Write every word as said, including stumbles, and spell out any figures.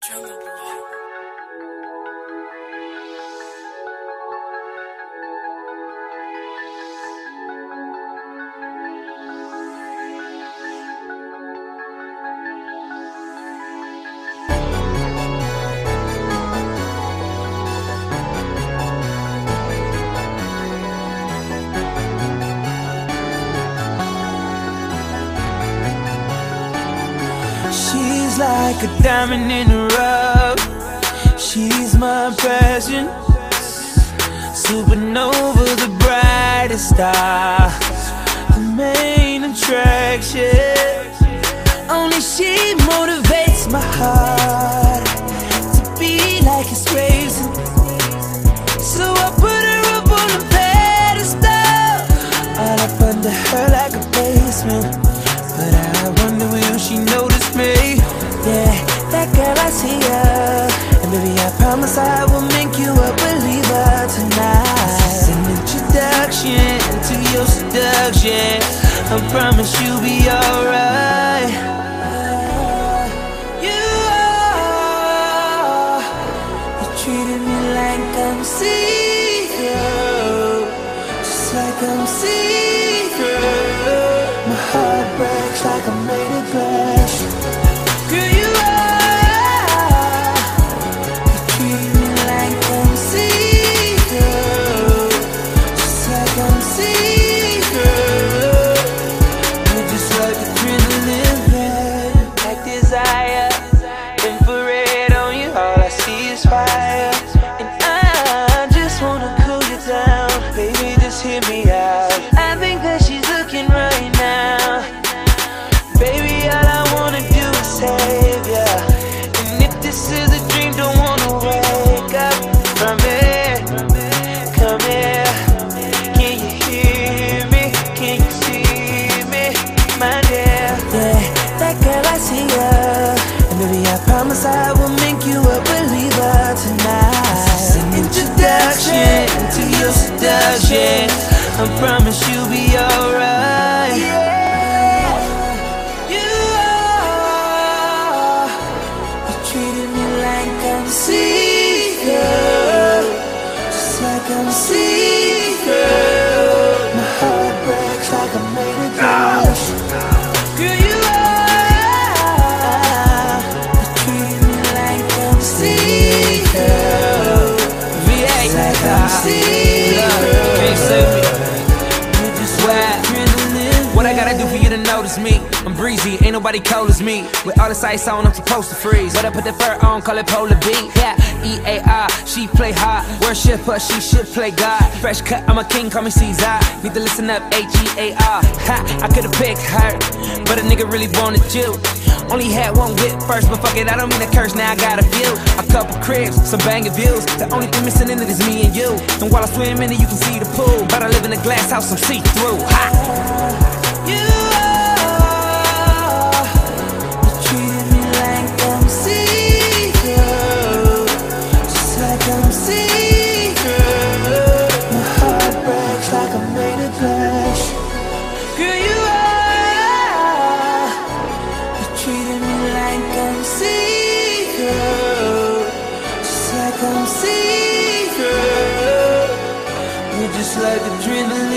Jungle Boy. She's like a diamond in the rough. She's my passion. Supernova, the brightest star, the main attraction. Only she motivates my heart to be like it's racing. So I put her up on a pedestal, all up under her like a basement. But I wonder will she notice me? Yeah, that girl, I see her. And baby, I promise I will make you a believer tonight. It's an introduction to your seduction. I promise you'll be alright. You are, you treated me like I'm see-through, just like I'm see-through. My heart breaks like I'm made of glass. Girl, you are, you treat me like I'm see-through, just like I'm see-through. You're just like adrenaline, like desire. Infrared on you, all I see is fire. And I just wanna cool you down, baby, just hear me out. I think that she's looking right now. Baby, all I wanna do is save ya. And if this is a dream, don't wanna wake up from it. Come here, can you hear me? Can you see me, my dear? Yeah, that girl, I see ya. And baby, I promise I will make you a believer tonight. It's an introduction to your seduction. I promise you'll be alright. Yeah, you are, you treated me like I'm see-through, just like I'm see-through. My heart breaks like I'm made of glass. Girl, you are, you treated me like I'm see-through, just like I'm see-through. What I gotta do for you to notice me? I'm breezy, ain't nobody cold as me. With all the ice on, I'm supposed to freeze. But I put the fur on, call it polar beat. Yeah, E A R, she play hard. Worship her, she should play God. Fresh cut, I'm a king, call me Caesar. Need to listen up, H E A R. Ha, I could've picked her, but a nigga really wanted you. Only had one whip first, but fuck it, I don't mean to curse, now I got a few. A couple cribs, some banging views. The only thing missing in it is me and you. And while I swim in it, you can see the pool. But I live in a glass house, I'm see-through. Ha! You are, you treated me like I'm see-through, just like I'm see-through. My heart breaks like I'm made of glass. Girl, you are, you treated me like I'm see-through, just like I'm see-through. You're just like adrenaline.